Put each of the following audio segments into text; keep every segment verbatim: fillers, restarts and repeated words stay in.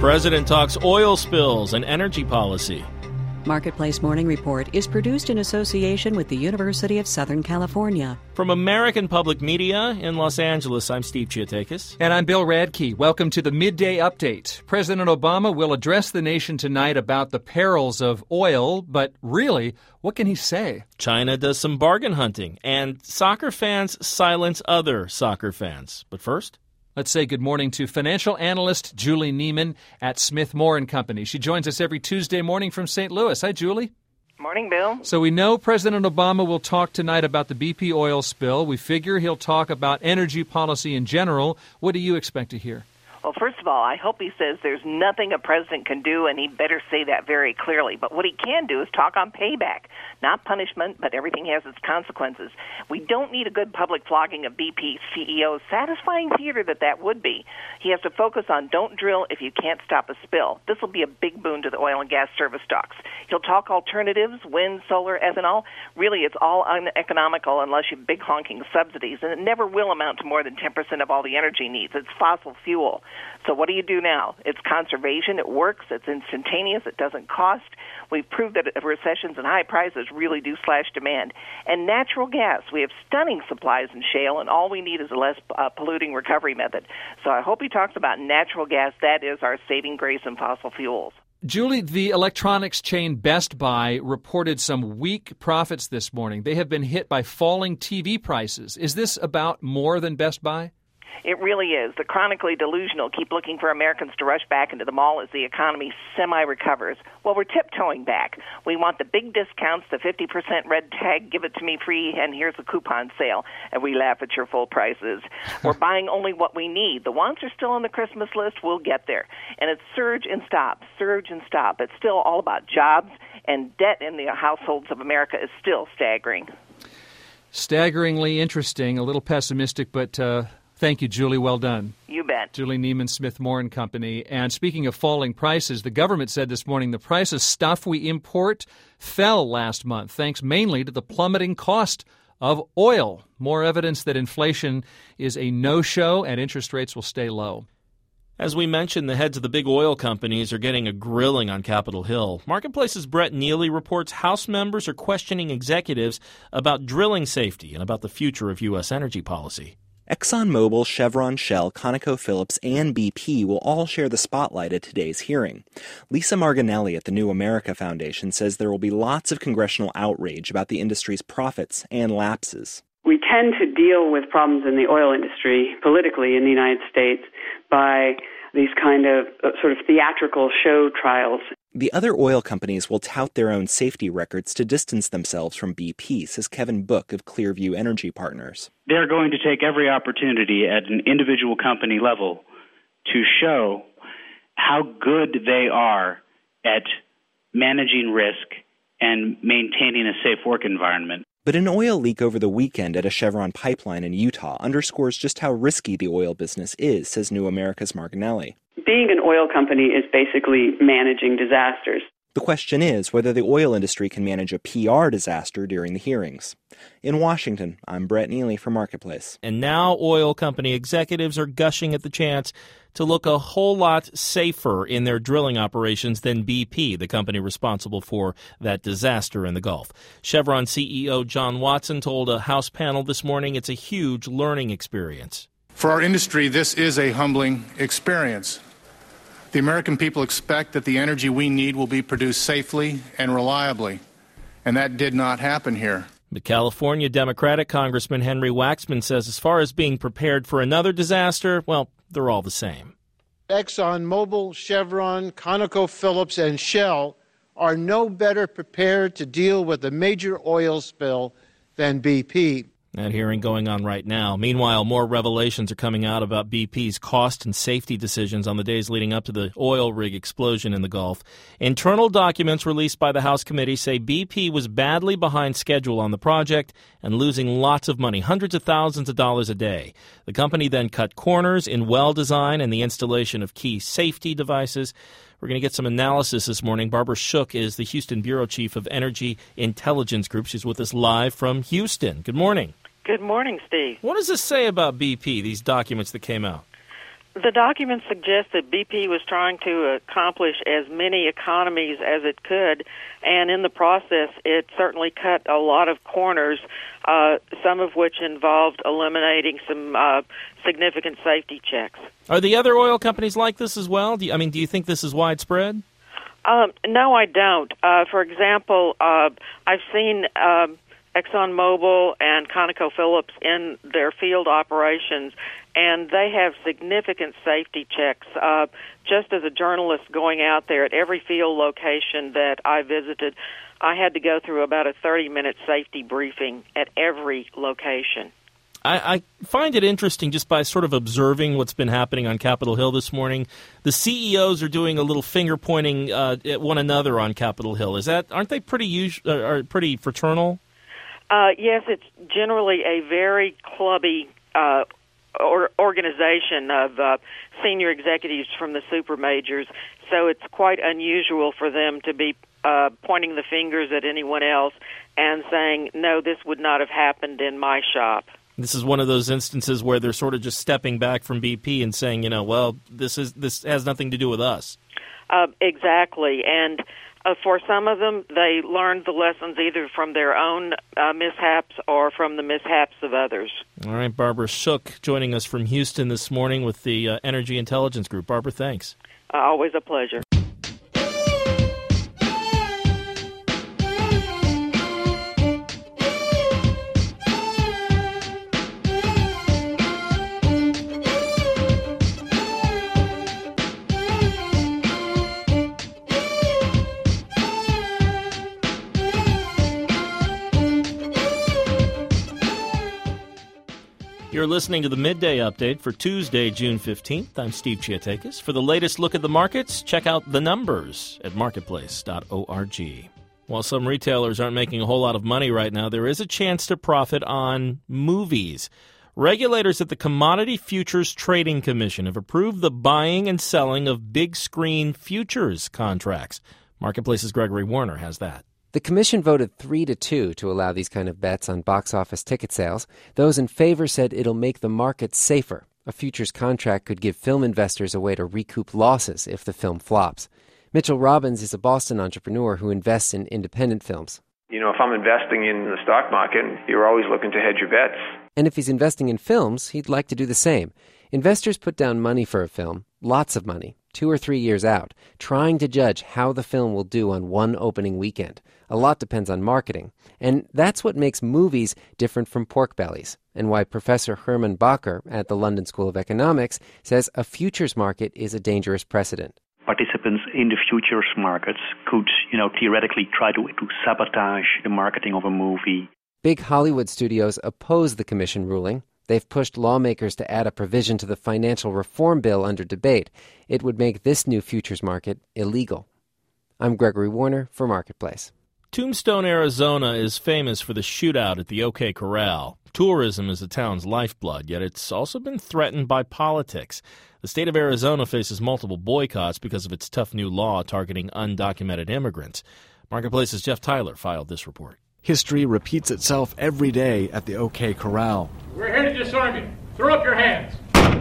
President talks oil spills and energy policy. Marketplace Morning Report is produced in association with the University of Southern California. From American Public Media in Los Angeles, I'm Steve Chiotakis. And I'm Bill Radke. Welcome to the Midday Update. President Obama will address the nation tonight about the perils of oil, but really, what can he say? China does some bargain hunting, and soccer fans silence other soccer fans. But first, let's say good morning to financial analyst Julie Neiman at Smith Moore and Company. She joins us every Tuesday morning from Saint Louis. Hi, Julie. Morning, Bill. So we know President Obama will talk tonight about the B P oil spill. We figure he'll talk about energy policy in general. What do you expect to hear? Well, first of all, I hope he says there's nothing a president can do, and he better say that very clearly. But what he can do is talk on payback, not punishment, but everything has its consequences. We don't need a good public flogging of B P C E Os, satisfying theater that that would be. He has to focus on don't drill if you can't stop a spill. This will be a big boon to the oil and gas service stocks. He'll talk alternatives, wind, solar, ethanol. Really, it's all uneconomical unless you have big honking subsidies, and it never will amount to more than ten percent of all the energy needs. It's fossil fuel. So what do you do now? It's conservation. It works. It's instantaneous. It doesn't cost. We've proved that recessions and high prices really do slash demand. And natural gas, we have stunning supplies in shale, and all we need is a less uh, polluting recovery method. So I hope he talks about natural gas. That is our saving grace in fossil fuels. Julie, the electronics chain Best Buy reported some weak profits this morning. They have been hit by falling T V prices. Is this about more than Best Buy? It really is. The chronically delusional keep looking for Americans to rush back into the mall as the economy semi-recovers. Well, we're tiptoeing back. We want the big discounts, the fifty percent red tag, give it to me free, and here's a coupon sale. And we laugh at your full prices. We're buying only what we need. The wants are still on the Christmas list. We'll get there. And it's surge and stop, surge and stop. It's still all about jobs, and debt in the households of America is still staggering. Staggeringly interesting, a little pessimistic, but... Uh... Thank you, Julie. Well done. You bet. Julie Neiman, Smith Moore and Company. And speaking of falling prices, the government said this morning the price of stuff we import fell last month, thanks mainly to the plummeting cost of oil. More evidence that inflation is a no-show and interest rates will stay low. As we mentioned, the heads of the big oil companies are getting a grilling on Capitol Hill. Marketplace's Brett Neely reports House members are questioning executives about drilling safety and about the future of U S energy policy. ExxonMobil, Chevron, Shell, ConocoPhillips, and B P will all share the spotlight at today's hearing. Lisa Marginelli at the New America Foundation says there will be lots of congressional outrage about the industry's profits and lapses. We tend to deal with problems in the oil industry politically in the United States by these kind of uh, sort of theatrical show trials. The other oil companies will tout their own safety records to distance themselves from B P, says Kevin Book of Clearview Energy Partners. They're going to take every opportunity at an individual company level to show how good they are at managing risk and maintaining a safe work environment. But an oil leak over the weekend at a Chevron pipeline in Utah underscores just how risky the oil business is, says New America's Marginelli. Being an oil company is basically managing disasters. The question is whether the oil industry can manage a P R disaster during the hearings. In Washington, I'm Brett Neely for Marketplace. And now oil company executives are gushing at the chance to look a whole lot safer in their drilling operations than B P, the company responsible for that disaster in the Gulf. Chevron C E O John Watson told a House panel this morning it's a huge learning experience. For our industry, this is a humbling experience. The American people expect that the energy we need will be produced safely and reliably, and that did not happen here. But California Democratic Congressman Henry Waxman says as far as being prepared for another disaster, well, they're all the same. ExxonMobil, Chevron, ConocoPhillips, and Shell are no better prepared to deal with a major oil spill than B P. That hearing going on right now. Meanwhile, more revelations are coming out about B P's cost and safety decisions on the days leading up to the oil rig explosion in the Gulf. Internal documents released by the House committee say B P was badly behind schedule on the project and losing lots of money, hundreds of thousands of dollars a day. The company then cut corners in well design and the installation of key safety devices. We're going to get some analysis this morning. Barbara Shook is the Houston Bureau Chief of Energy Intelligence Group. She's with us live from Houston. Good morning. Good morning, Steve. What does this say about B P, these documents that came out? The documents suggest that B P was trying to accomplish as many economies as it could, and in the process, it certainly cut a lot of corners, uh, some of which involved eliminating some uh, significant safety checks. Are the other oil companies like this as well? Do you, I mean, do you think this is widespread? Um, no, I don't. Uh, for example, uh, I've seen uh, ExxonMobil and ConocoPhillips in their field operations, and they have significant safety checks. Uh, just as a journalist going out there at every field location that I visited, I had to go through about a thirty-minute safety briefing at every location. I, I find it interesting just by sort of observing what's been happening on Capitol Hill this morning. The C E Os are doing a little finger pointing uh, at one another on Capitol Hill. Is that aren't they pretty us- uh, are pretty fraternal? Uh, yes, it's generally a very clubby uh, or organization of uh, senior executives from the super majors, so it's quite unusual for them to be uh, pointing the fingers at anyone else and saying, no, this would not have happened in my shop. This is one of those instances where they're sort of just stepping back from B P and saying, you know, well, this is this has nothing to do with us. Uh, exactly, and uh, for some of them, they learned the lessons either from their own uh, mishaps or from the mishaps of others. All right, Barbara Shook joining us from Houston this morning with the uh, Energy Intelligence Group. Barbara, thanks. Uh, always a pleasure. You're listening to the Midday Update for Tuesday, June fifteenth. I'm Steve Chiatakis. For the latest look at the markets, check out the numbers at marketplace dot org. While some retailers aren't making a whole lot of money right now, there is a chance to profit on movies. Regulators at the Commodity Futures Trading Commission have approved the buying and selling of big-screen futures contracts. Marketplace's Gregory Warner has that. The commission voted three to two to allow these kind of bets on box office ticket sales. Those in favor said it'll make the market safer. A futures contract could give film investors a way to recoup losses if the film flops. Mitchell Robbins is a Boston entrepreneur who invests in independent films. You know, if I'm investing in the stock market, you're always looking to hedge your bets. And if he's investing in films, he'd like to do the same. Investors put down money for a film, lots of money, two or three years out, trying to judge how the film will do on one opening weekend. A lot depends on marketing. And that's what makes movies different from pork bellies, and why Professor Herman Bacher at the London School of Economics says a futures market is a dangerous precedent. Participants in the futures markets could, you know, theoretically try to, to sabotage the marketing of a movie. Big Hollywood studios oppose the commission ruling. They've pushed lawmakers to add a provision to the financial reform bill under debate. It would make this new futures market illegal. I'm Gregory Warner for Marketplace. Tombstone, Arizona is famous for the shootout at the OK Corral. Tourism is the town's lifeblood, yet it's also been threatened by politics. The state of Arizona faces multiple boycotts because of its tough new law targeting undocumented immigrants. Marketplace's Jeff Tyler filed this report. History repeats itself every day at the OK Corral. We're here to disarm you. Throw up your hands.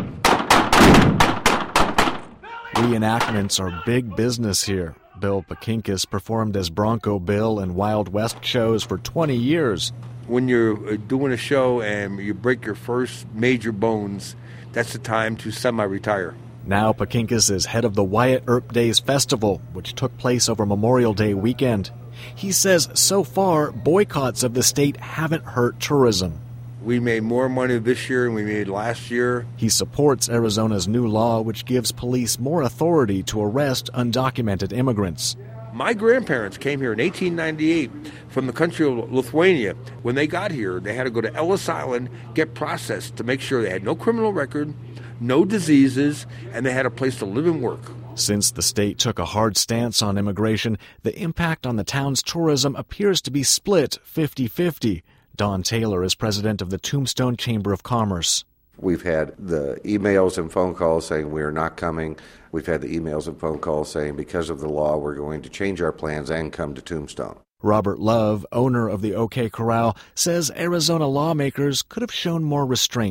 Reenactments are big business here. Bill Pakinkis performed as Bronco Bill in Wild West shows for twenty years. When you're doing a show and you break your first major bones, that's the time to semi-retire. Now Pakinkis is head of the Wyatt Earp Days Festival, which took place over Memorial Day weekend. He says so far, boycotts of the state haven't hurt tourism. We made more money this year than we made last year. He supports Arizona's new law, which gives police more authority to arrest undocumented immigrants. My grandparents came here in eighteen ninety-eight from the country of Lithuania. When they got here, they had to go to Ellis Island, get processed to make sure they had no criminal record, no diseases, and they had a place to live and work. Since the state took a hard stance on immigration, the impact on the town's tourism appears to be split fifty-fifty. Don Taylor is president of the Tombstone Chamber of Commerce. We've had the emails and phone calls saying we are not coming. We've had the emails and phone calls saying because of the law we're going to change our plans and come to Tombstone. Robert Love, owner of the OK Corral, says Arizona lawmakers could have shown more restraint.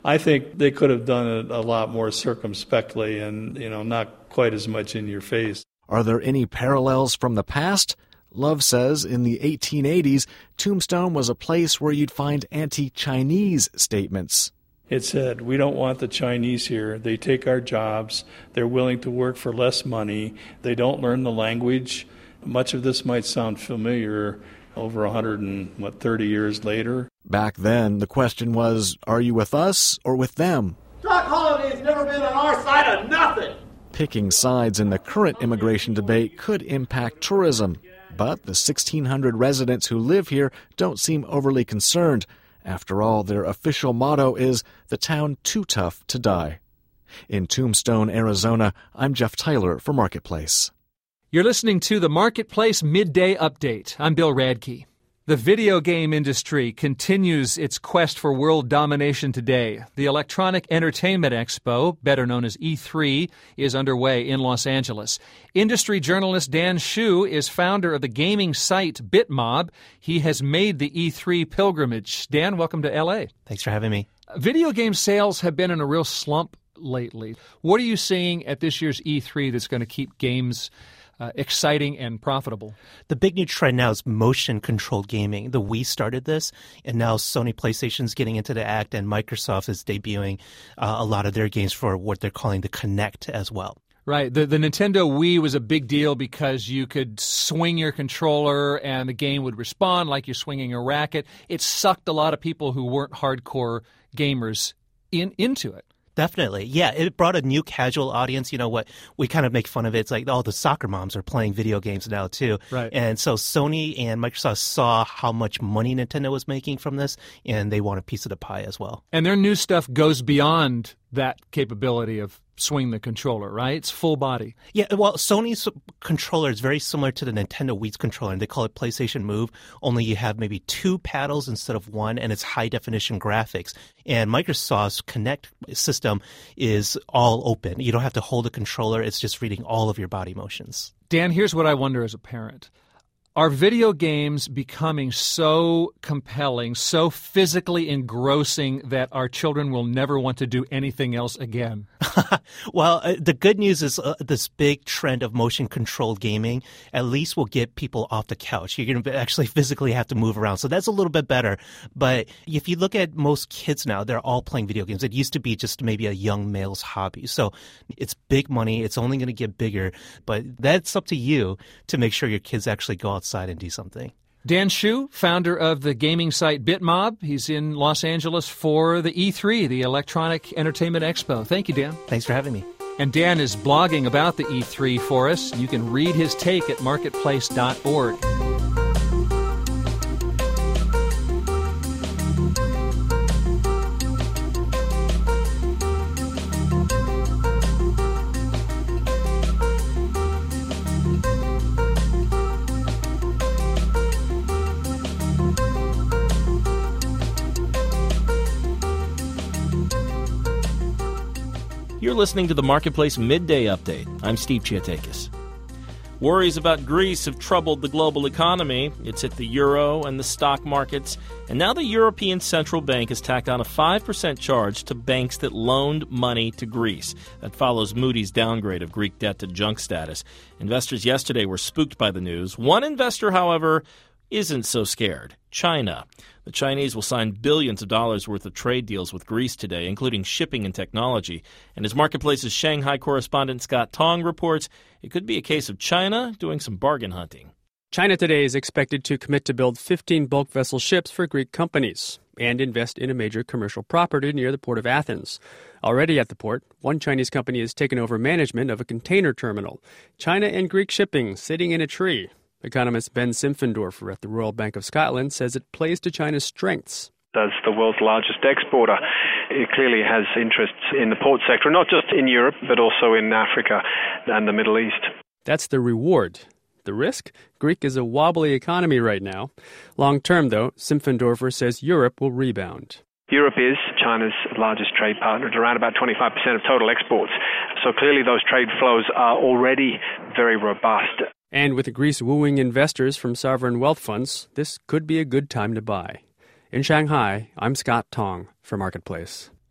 I think they could have done it a lot more circumspectly and, you know, not quite as much in your face. Are there any parallels from the past? Love says in the eighteen eighties, Tombstone was a place where you'd find anti-Chinese statements. It said, we don't want the Chinese here. They take our jobs. They're willing to work for less money. They don't learn the language. Much of this might sound familiar over one hundred thirty years later. Back then, the question was, are you with us or with them? Doc Holliday's never been on our side of nothing. Picking sides in the current immigration debate could impact tourism, but the sixteen hundred residents who live here don't seem overly concerned. After all, their official motto is the town too tough to die. In Tombstone, Arizona, I'm Jeff Tyler for Marketplace. You're listening to the Marketplace Midday Update. I'm Bill Radke. The video game industry continues its quest for world domination today. The Electronic Entertainment Expo, better known as E three, is underway in Los Angeles. Industry journalist Dan Hsu is founder of the gaming site BitMob. He has made the E three pilgrimage. Dan, welcome to L A. Thanks for having me. Video game sales have been in a real slump lately. What are you seeing at this year's E three that's going to keep games Uh, exciting and profitable? The big new trend now is motion-controlled gaming. The Wii started this, and now Sony PlayStation's getting into the act, and Microsoft is debuting uh, a lot of their games for what they're calling the Kinect as well. Right. The, the Nintendo Wii was a big deal because you could swing your controller and the game would respond like you're swinging a racket. It sucked a lot of people who weren't hardcore gamers in into it. Definitely. Yeah, it brought a new casual audience. You know what? We kind of make fun of it. It's like, oh, the soccer moms are playing video games now, too. Right. And so Sony and Microsoft saw how much money Nintendo was making from this, and they want a piece of the pie as well. And their new stuff goes beyond that capability of swing the controller, right? It's full body. Yeah, well, Sony's controller is very similar to the Nintendo Wii's controller, and they call it PlayStation Move, only you have maybe two paddles instead of one, and it's high-definition graphics. And Microsoft's Kinect system is all open. You don't have to hold a controller. It's just reading all of your body motions. Dan, here's what I wonder as a parent. Are video games becoming so compelling, so physically engrossing that our children will never want to do anything else again? Well, uh, the good news is uh, this big trend of motion-controlled gaming at least will get people off the couch. You're going to actually physically have to move around, so that's a little bit better. But if you look at most kids now, they're all playing video games. It used to be just maybe a young male's hobby. So it's big money. It's only going to get bigger. But that's up to you to make sure your kids actually go outside and do something. Dan Hsu, founder of the gaming site BitMob. He's in Los Angeles for the E three, the Electronic Entertainment Expo. Thank you, Dan. Thanks for having me. And Dan is blogging about the E three for us. You can read his take at marketplace dot org. You're listening to the Marketplace Midday Update. I'm Steve Chiatakis. Worries about Greece have troubled the global economy. It's hit the euro and the stock markets. And now the European Central Bank has tacked on a five percent charge to banks that loaned money to Greece. That follows Moody's downgrade of Greek debt to junk status. Investors yesterday were spooked by the news. One investor, however, isn't so scared. China. The Chinese will sign billions of dollars worth of trade deals with Greece today, including shipping and technology. And as Marketplace's Shanghai correspondent Scott Tong reports, it could be a case of China doing some bargain hunting. China today is expected to commit to build fifteen bulk vessel ships for Greek companies and invest in a major commercial property near the port of Athens. Already at the port, one Chinese company has taken over management of a container terminal. China and Greek shipping sitting in a tree. Economist Ben Simpfendorfer at the Royal Bank of Scotland says it plays to China's strengths. As the world's largest exporter, it clearly has interests in the port sector, not just in Europe, but also in Africa and the Middle East. That's the reward. The risk? Greek is a wobbly economy right now. Long term, though, Simpfendorfer says Europe will rebound. Europe is China's largest trade partner at around about twenty-five percent of total exports. So clearly those trade flows are already very robust. And with Greece wooing investors from sovereign wealth funds, this could be a good time to buy. In Shanghai, I'm Scott Tong for Marketplace.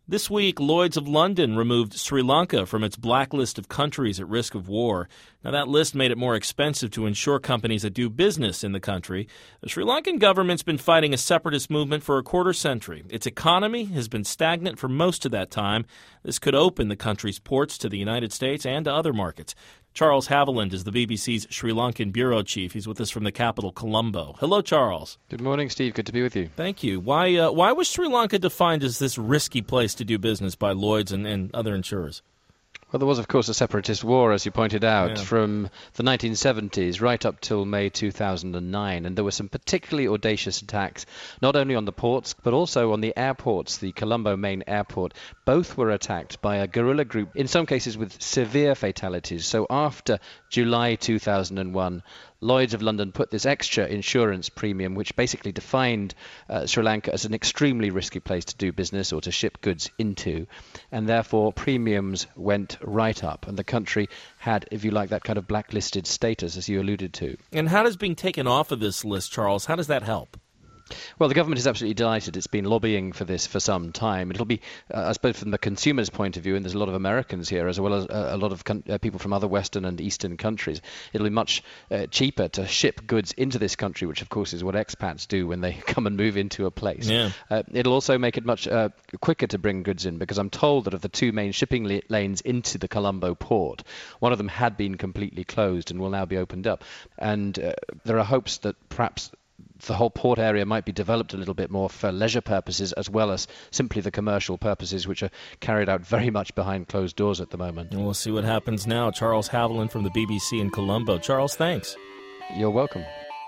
This week, Lloyd's of London removed Sri Lanka from its blacklist of countries at risk of war. Now, that list made it more expensive to insure companies that do business in the country. The Sri Lankan government's been fighting a separatist movement for a quarter century. Its economy has been stagnant for most of that time. This could open the country's ports to the United States and to other markets. Charles Haviland is the B B C's Sri Lankan bureau chief. He's with us from the capital, Colombo. Hello, Charles. Good morning, Steve. Good to be with you. Thank you. Why uh, why was Sri Lanka defined as this risky place to do business by Lloyd's and, and other insurers? Well, there was, of course, a separatist war, as you pointed out, Yeah. from the nineteen seventies right up till May two thousand nine. And there were some particularly audacious attacks, not only on the ports, but also on the airports, the Colombo main airport. Both were attacked by a guerrilla group, in some cases with severe fatalities. So after July two thousand one, Lloyd's of London put this extra insurance premium, which basically defined uh, Sri Lanka as an extremely risky place to do business or to ship goods into, and therefore premiums went right up, and the country had, if you like, that kind of blacklisted status, as you alluded to. And how does being taken off of this list, Charles, how does that help? Well, the government is absolutely delighted. It's been lobbying for this for some time. It'll be, uh, I suppose, from the consumer's point of view, and there's a lot of Americans here, as well as uh, a lot of con- uh, people from other Western and Eastern countries, it'll be much uh, cheaper to ship goods into this country, which, of course, is what expats do when they come and move into a place. Yeah. Uh, it'll also make it much uh, quicker to bring goods in, because I'm told that of the two main shipping la- lanes into the Colombo port, one of them had been completely closed and will now be opened up. And uh, there are hopes that perhaps the whole port area might be developed a little bit more for leisure purposes, as well as simply the commercial purposes, which are carried out very much behind closed doors at the moment. And we'll see what happens now. Charles Haviland from the B B C in Colombo. Charles, thanks. You're welcome.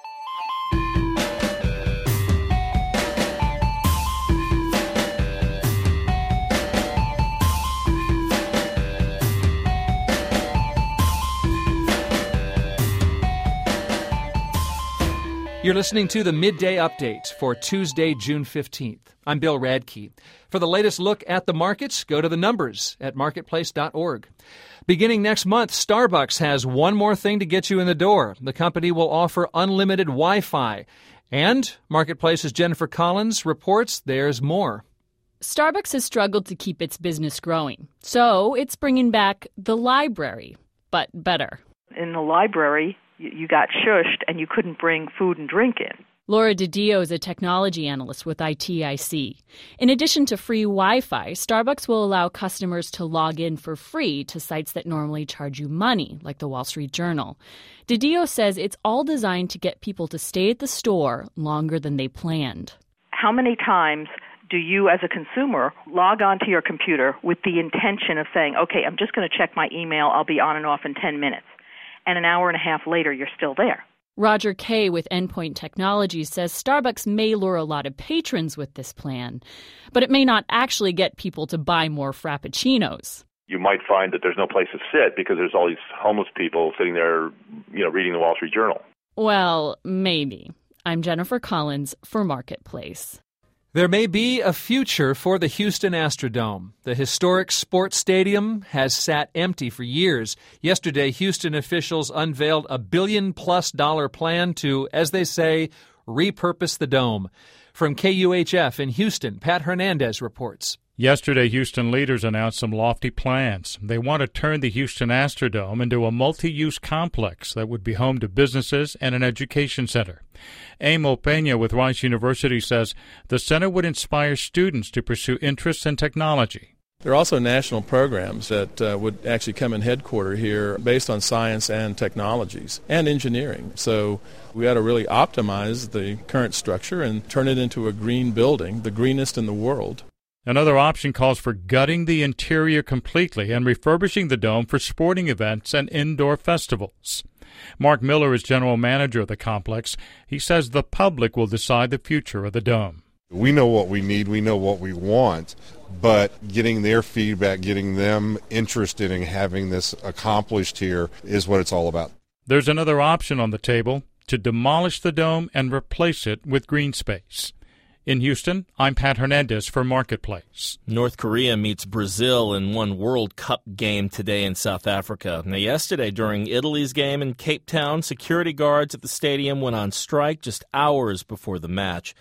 You're listening to the Midday Update for Tuesday, June fifteenth. I'm Bill Radke. For the latest look at the markets, go to the numbers at marketplace dot org. Beginning next month, Starbucks has one more thing to get you in the door. The company will offer unlimited Wi-Fi. And Marketplace's Jennifer Collins reports there's more. Starbucks has struggled to keep its business growing, so it's bringing back the library, but better. In the library, you got shushed and you couldn't bring food and drink in. Laura DiDio is a technology analyst with I T I C. In addition to free Wi-Fi, Starbucks will allow customers to log in for free to sites that normally charge you money, like the Wall Street Journal. DiDio says it's all designed to get people to stay at the store longer than they planned. How many times do you as a consumer log onto your computer with the intention of saying, okay, I'm just going to check my email, I'll be on and off in ten minutes. And an hour and a half later, you're still there. Roger Kay with Endpoint Technologies says Starbucks may lure a lot of patrons with this plan, but it may not actually get people to buy more Frappuccinos. You might find that there's no place to sit because there's all these homeless people sitting there, you know, reading the Wall Street Journal. Well, maybe. I'm Jennifer Collins for Marketplace. There may be a future for the Houston Astrodome. The historic sports stadium has sat empty for years. Yesterday, Houston officials unveiled a billion-plus dollar plan to, as they say, repurpose the dome. From K U H F in Houston, Pat Hernandez reports. Yesterday, Houston leaders announced some lofty plans. They want to turn the Houston Astrodome into a multi-use complex that would be home to businesses and an education center. Emil Pena with Rice University says the center would inspire students to pursue interests in technology. There are also national programs that uh, would actually come in headquarters here based on science and technologies and engineering. So we ought to really optimize the current structure and turn it into a green building, the greenest in the world. Another option calls for gutting the interior completely and refurbishing the dome for sporting events and indoor festivals. Mark Miller is general manager of the complex. He says the public will decide the future of the dome. We know what we need, we know what we want, but getting their feedback, getting them interested in having this accomplished here is what it's all about. There's another option on the table, to demolish the dome and replace it with green space. In Houston, I'm Pat Hernandez for Marketplace. North Korea meets Brazil in one World Cup game today in South Africa. Now, yesterday, during Italy's game in Cape Town, security guards at the stadium went on strike just hours before the match.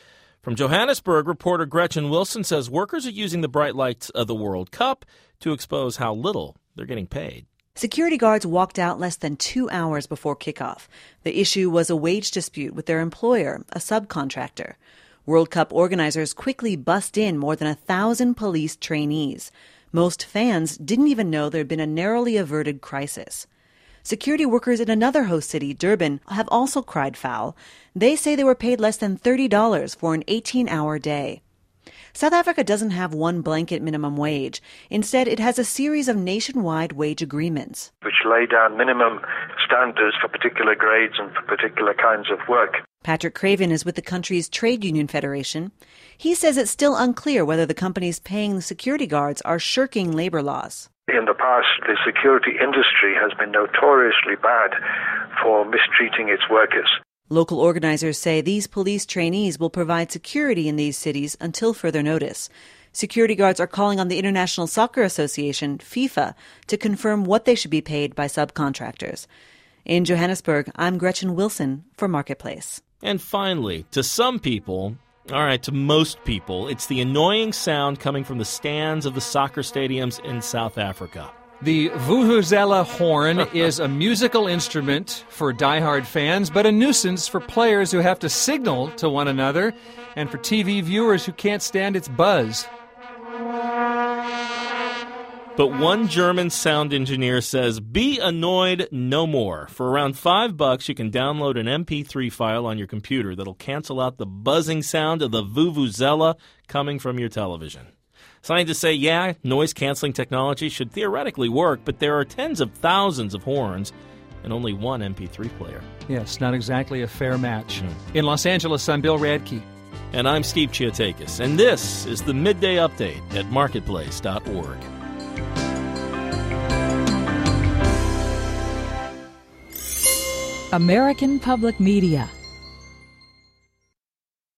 From Johannesburg, reporter Gretchen Wilson says workers are using the bright lights of the World Cup to expose how little they're getting paid. Security guards walked out less than two hours before kickoff. The issue was a wage dispute with their employer, a subcontractor. World Cup organizers quickly bussed in more than a thousand police trainees. Most fans didn't even know there had been a narrowly averted crisis. Security workers in another host city, Durban, have also cried foul. They say they were paid less than thirty dollars for an eighteen-hour day. South Africa doesn't have one blanket minimum wage. Instead, it has a series of nationwide wage agreements, which lay down minimum standards for particular grades and for particular kinds of work. Patrick Craven is with the country's trade union federation. He says it's still unclear whether the companies paying the security guards are shirking labor laws. In the past, the security industry has been notoriously bad for mistreating its workers. Local organizers say these police trainees will provide security in these cities until further notice. Security guards are calling on the International Soccer Association, FIFA, to confirm what they should be paid by subcontractors. In Johannesburg, I'm Gretchen Wilson for Marketplace. And finally, to some people, all right, to most people, it's the annoying sound coming from the stands of the soccer stadiums in South Africa. The vuvuzela horn is a musical instrument for diehard fans, but a nuisance for players who have to signal to one another and for T V viewers who can't stand its buzz. But one German sound engineer says, be annoyed no more. For around five bucks, you can download an M P three file on your computer that'll cancel out the buzzing sound of the vuvuzela coming from your television. Scientists say, yeah, noise-canceling technology should theoretically work, but there are tens of thousands of horns and only one M P three player. Yes, not exactly a fair match. Mm. In Los Angeles, I'm Bill Radke. And I'm Steve Chiotakis. And this is the Midday Update at marketplace dot org. American Public Media